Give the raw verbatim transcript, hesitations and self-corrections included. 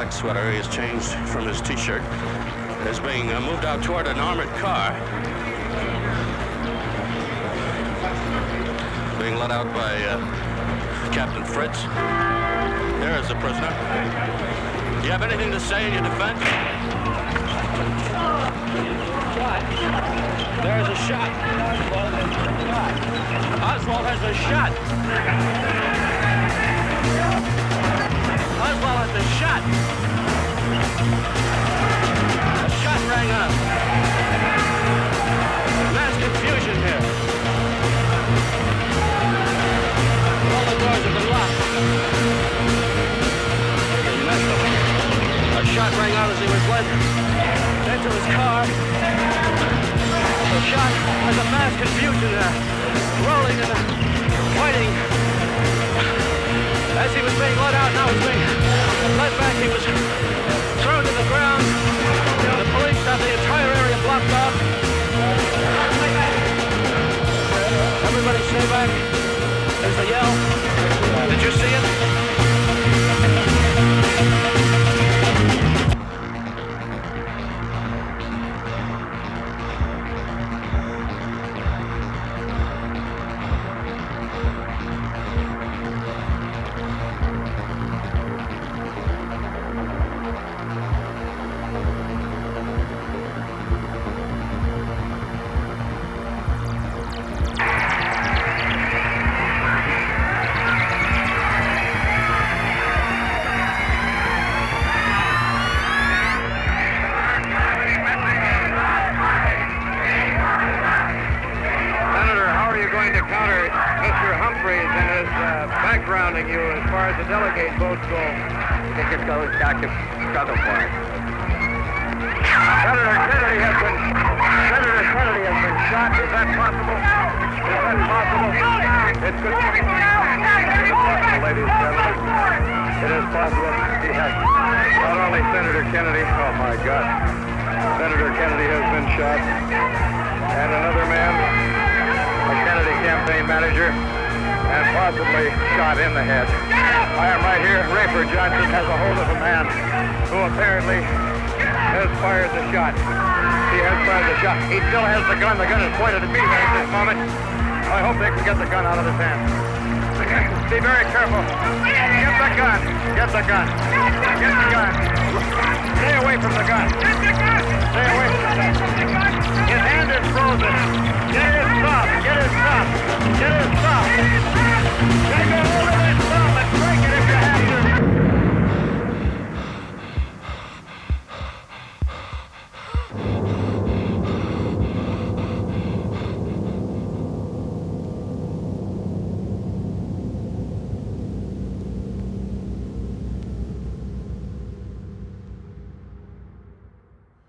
black sweater, he has changed from his T-shirt, is being uh, moved out toward an armored car. Being led out by uh, Captain Fritz. There is the prisoner. Do you have anything to say in your defense? There's a shot. Oswald has been shot. Oswald has been shot. A shot rang out. Mass confusion here. All the doors have been locked. They messed up. A shot rang out as he was led into his car. A shot. There's a mass confusion there. Rolling and fighting. As he was being let out, now he's being led back. He was thrown to the ground. The police have the entire area blocked off. Everybody stay back. There's the yell. Did you see it? Be very careful. Get the gun. Get the gun. Get the gun.